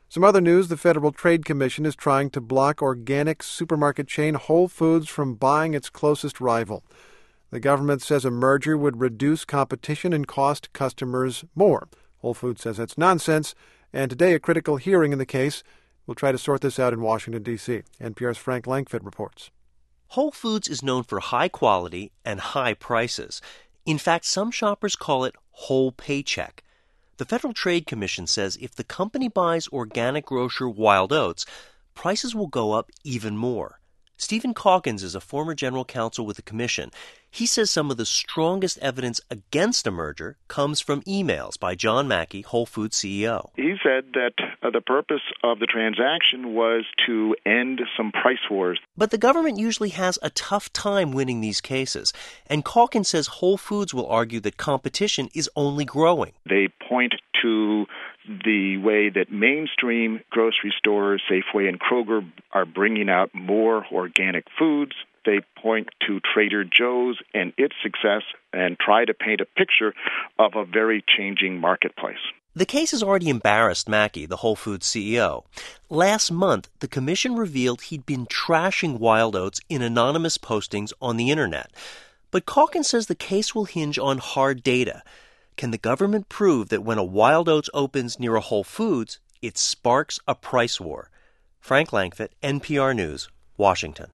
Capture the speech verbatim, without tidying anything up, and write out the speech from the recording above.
Some other news, the Federal Trade Commission is trying to block organic supermarket chain Whole Foods from buying its closest rival. The government says a merger would reduce competition and cost customers more. Whole Foods says that's nonsense, and today a critical hearing in the case. We'll try to sort this out in Washington, D C N P R's Frank Langfitt reports. Whole Foods is known for high quality and high prices. In fact, some shoppers call it whole paycheck. The Federal Trade Commission says if the company buys organic grocer Wild Oats, prices will go up even more. Stephen Calkins is a former general counsel with the commission. He says some of the strongest evidence against a merger comes from emails by John Mackey, Whole Foods C E O. He said that uh, the purpose of the transaction was to end some price wars. But the government usually has a tough time winning these cases. And Calkins says Whole Foods will argue that competition is only growing. They point to the way that mainstream grocery stores, Safeway and Kroger, are bringing out more organic foods. They point to Trader Joe's and its success and try to paint a picture of a very changing marketplace. The case has already embarrassed Mackey, the Whole Foods C E O. Last month, the commission revealed he'd been trashing Wild Oats in anonymous postings on the internet. But Calkins says the case will hinge on hard data. Can the government prove that when a Wild Oats opens near a Whole Foods, it sparks a price war? Frank Langfitt, N P R News, Washington.